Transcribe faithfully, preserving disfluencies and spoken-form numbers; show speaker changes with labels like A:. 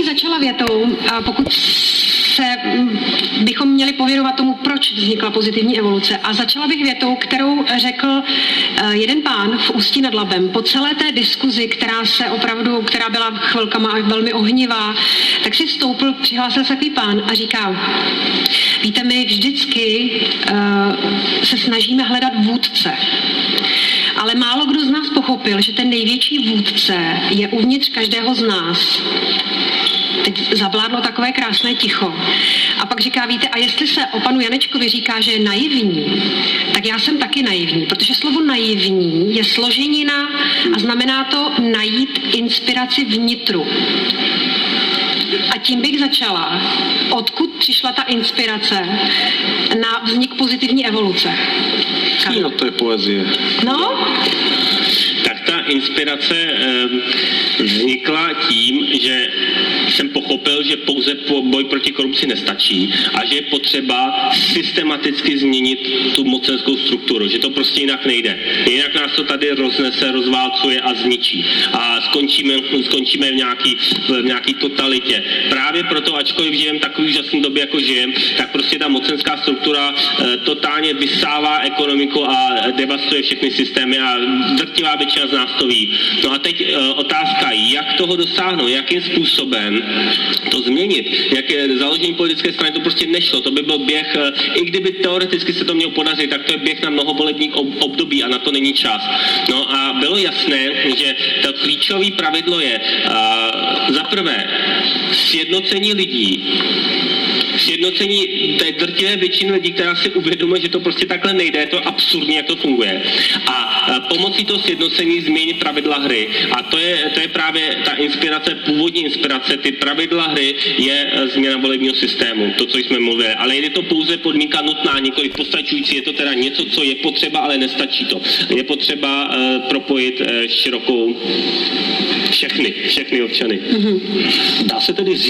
A: začala větou, a pokud se bychom měli pověnovat tomu, proč vznikla pozitivní evoluce, a začala bych větou, kterou řekl jeden pán v Ústí nad Labem po celé té diskuzi, která se opravdu, která byla chvilkama velmi ohnivá, tak si vstoupil, přihlásil se takový pán a říká: víte, my vždycky uh, se snažíme hledat vůdce, ale málo kdo z nás pochopil, že ten největší vůdce je uvnitř každého z nás. Teď zavládlo takové krásné ticho. A pak říká: víte, a jestli se o panu Janečkovi říká, že je naivní, tak já jsem taky naivní, protože slovo naivní je složenina a znamená to najít inspiraci vnitru. A tím bych začala. Odkud přišla ta inspirace na vznik pozitivní evoluce?
B: Jo, to je poezie.
A: No?
C: Tak ta inspirace e, vznikla tím, že jsem pochopil, že pouze boj proti korupci nestačí a že je potřeba systematicky změnit tu mocenskou strukturu, že to prostě jinak nejde. Jinak nás to tady roznese, rozválcuje a zničí. A skončíme, skončíme v nějaký, v nějaký totalitě. Právě proto, ačkoliv žijeme takový úžasný době, jako žijeme, tak prostě ta mocenská struktura e, totálně vysává ekonomiku a devastuje všechny systémy a drtivá většina z nás to ví. No a teď e, otázka, jak toho dosáhnout, jakým způsobem to změnit, jak je založení politické strany, to prostě nešlo, to by byl běh, e, i kdyby teoreticky se to mělo podařit, tak to je běh na mnoho volebních období a na to není čas. No a bylo jasné, že to klíčové pravidlo je uh, za prvé sjednocení lidí, sjednocení té drtivé většiny lidí, která si uvědomuje, že to prostě takhle nejde, je to absurdní, jak to funguje. A pomocí toho sjednocení změnit pravidla hry. A to je, to je právě ta inspirace, původní inspirace, ty pravidla hry je změna volebního systému, to, co jsme mluvili. Ale je to pouze podmínka nutná, nikoli postačující, je to teda něco, co je potřeba, ale nestačí to. Je potřeba uh, propojit uh, širokou všechny, všechny občany.
B: Mm-hmm. Dá se tedy